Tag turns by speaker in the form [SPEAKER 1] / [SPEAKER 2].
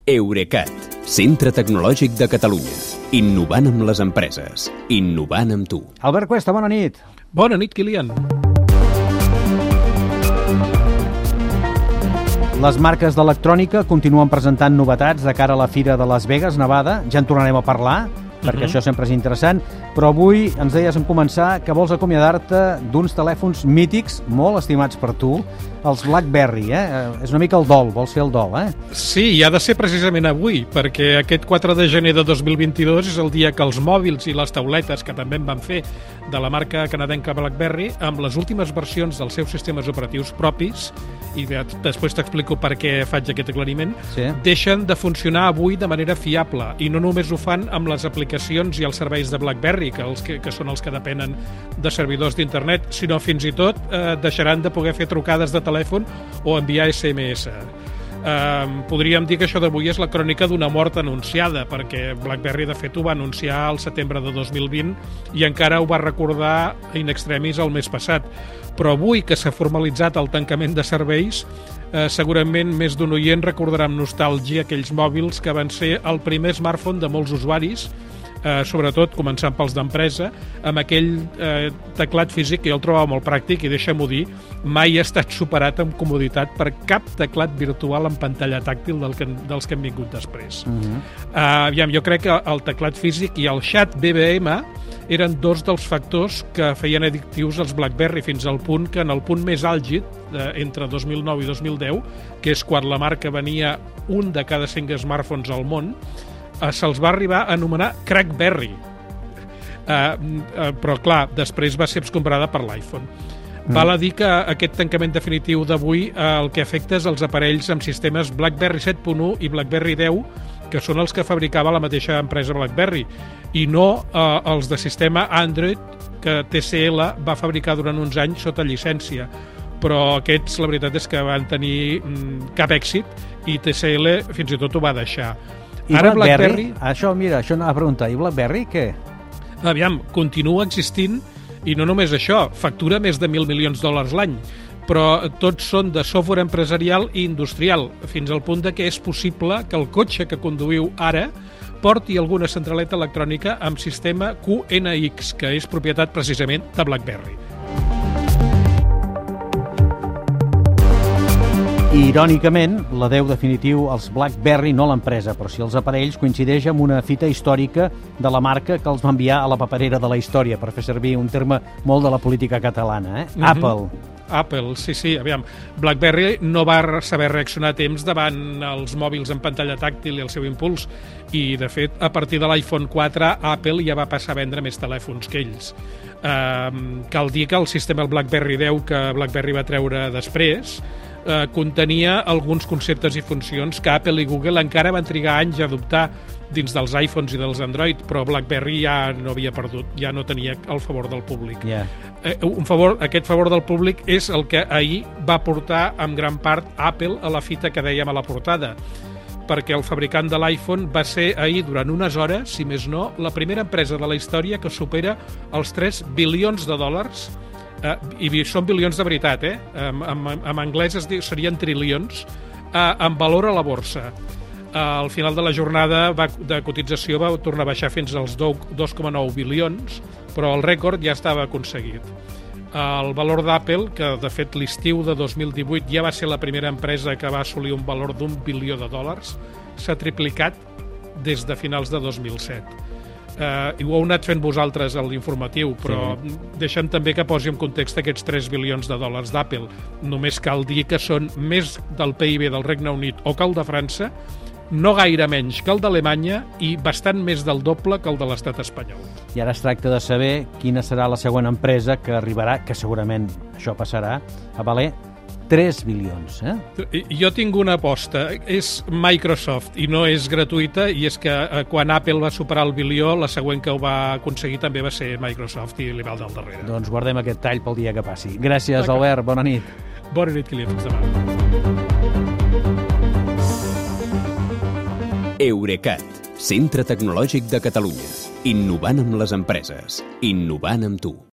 [SPEAKER 1] Eurecat, centre tecnològic de Catalunya. Innovant amb les empreses. Innovant amb tu.
[SPEAKER 2] Albert Cuesta, bona nit.
[SPEAKER 3] Bona nit, Kilian.
[SPEAKER 2] Les marques d'electrònica continuen presentant novetats de cara a la Fira de Las Vegas, Nevada. Ja en tornarem a parlar, perquè això sempre és interessant. Però avui ens deies en començar que vols acomiadar-te d'uns telèfons mítics, molt estimats per tu, els BlackBerry, És una mica el dol, vols fer el dol,
[SPEAKER 3] Sí, i ha de ser precisament avui, perquè aquest 4 de gener de 2022 és el dia que els mòbils i les tauletes, que també en van fer, de la marca canadenca BlackBerry, amb les últimes versions dels seus sistemes operatius propis, i després t'explico per què faig aquest aclariment, deixen de funcionar avui de manera fiable, i no només ho fan amb les aplicacions i els serveis de BlackBerry, que són els que depenen de servidors d'internet, sinó fins i tot deixaran de poder fer trucades de telèfon o enviar SMS. Podríem dir que això d'avui és la crònica d'una mort anunciada, perquè BlackBerry de fet ho va anunciar al setembre de 2020 i encara ho va recordar in extremis el mes passat. Però avui que s'ha formalitzat el tancament de serveis, segurament més d'un oient recordarà amb nostàlgia aquells mòbils que van ser el primer smartphone de molts usuaris, sobretot començant pels d'empresa, amb aquell teclat físic que jo el trobava molt pràctic i deixa'm-ho dir, mai ha estat superat amb comoditat per cap teclat virtual en pantalla tàctil dels que han vingut després. Jo crec que el teclat físic i el xat BBM eren dos dels factors que feien addictius els BlackBerry fins al punt que en el punt més àlgid, entre 2009 i 2010, que és quan la marca venia un de cada 5 smartphones al món, se'ls va arribar a anomenar Crackberry. Però, clar, després va ser comprada per l'iPhone. Val a dir que aquest tancament definitiu d'avui el que afecta és els aparells amb sistemes BlackBerry 7.1 i BlackBerry 10, que són els que fabricava la mateixa empresa BlackBerry, i no els de sistema Android que TCL va fabricar durant uns anys sota llicència. Però aquests, la veritat és que van tenir cap èxit i TCL fins i tot ho va deixar.
[SPEAKER 2] I ara BlackBerry? Això anava a preguntar. I BlackBerry què?
[SPEAKER 3] Aviam, continua existint i no només això, factura més de $1.000 milions l'any, però tots són de software empresarial i industrial, fins al punt que és possible que el cotxe que conduïu ara porti alguna centraleta electrònica amb sistema QNX, que és propietat precisament de BlackBerry.
[SPEAKER 2] Irònicament, l'adeu definitiu als BlackBerry, no l'empresa, però sí els aparells, coincideix amb una fita històrica de la marca que els va enviar a la paperera de la història, per fer servir un terme molt de la política catalana,
[SPEAKER 3] Apple, sí, aviam. BlackBerry no va saber reaccionar a temps davant els mòbils en pantalla tàctil i el seu impuls, i de fet, a partir de l'iPhone 4, Apple ja va passar a vendre més telèfons que ells. Cal dir que el sistema BlackBerry 10 que BlackBerry va treure després contenia alguns conceptes i funcions que Apple i Google encara van trigar anys a adoptar dins dels iPhones i dels Android, però BlackBerry ja no havia perdut, ja no tenia el favor del públic. Aquest favor del públic és el que ahir va portar en gran part Apple a la fita que dèiem a la portada, perquè el fabricant de l'iPhone va ser ahir, durant unes hores, si més no, la primera empresa de la història que supera els $3 bilions, i són bilions de veritat, en anglès serien trilions, en valor a la borsa. Al final de la jornada de cotització va tornar a baixar fins als 2,9 bilions, però el rècord ja estava aconseguit. El valor d'Apple, que de fet l'estiu de 2018 ja va ser la primera empresa que va assolir un valor d'$1 bilió, s'ha triplicat des de finals de 2007. I ho heu anat fent vosaltres a l'informatiu, però deixem també que posi en context aquests $3 bilions d'Apple. Només cal dir que són més del PIB del Regne Unit o que el de França, no gaire menys que el d'Alemanya i bastant més del doble que el de l'estat espanyol.
[SPEAKER 2] I ara es tracta de saber quina serà la següent empresa que arribarà, que segurament això passarà, a valer 3 bilions.
[SPEAKER 3] Jo tinc una aposta, és Microsoft i no és gratuïta, i és que quan Apple va superar el bilió, la següent que ho va aconseguir també va ser Microsoft i li va al del darrere.
[SPEAKER 2] Doncs guardem aquest tall pel dia que passi. Gràcies, Albert, bona nit.
[SPEAKER 3] Bona nit, Kilian, fins demà.
[SPEAKER 1] Eurecat, centre tecnològic de Catalunya. Innovant amb les empreses. Innovant amb tu.